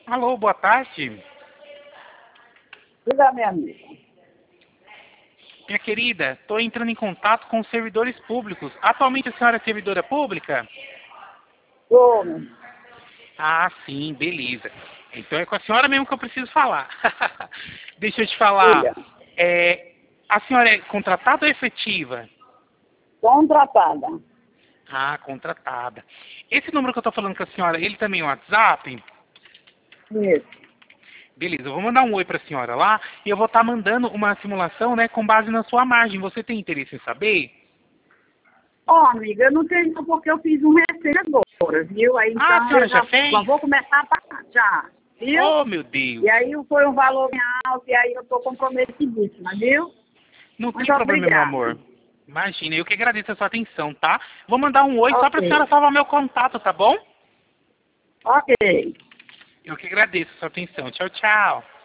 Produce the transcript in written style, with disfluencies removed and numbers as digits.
Alô, boa tarde. Diga, minha amiga. Minha querida, estou entrando em contato com os servidores públicos. Atualmente a senhora é servidora pública? Ô, meu amigo. Ah, sim, beleza. Então é com a senhora mesmo que eu preciso falar. Deixa eu te falar. Diga. A senhora é contratada ou efetiva? Contratada. Ah, contratada. Esse número que eu estou falando com a senhora, ele também é um WhatsApp? Isso. Beleza, eu vou mandar um oi para a senhora lá e eu vou estar mandando uma simulação, né, com base na sua margem. Você tem interesse em saber? Ó, amiga, eu não tenho não, porque eu fiz um recente agora, viu? Aí Ah, a então senhora eu já já fez? vou começar a pagar, já, viu? Oh, meu Deus. E aí foi um valor bem alto e aí eu tô comprometidíssima, viu? Não tem Muito problema, meu obrigada. amor. Imagina, eu que agradeço a sua atenção, tá? Vou mandar um oi só para a senhora Ok. salvar meu contato, tá bom? Ok. Eu que agradeço a sua atenção. Tchau, tchau.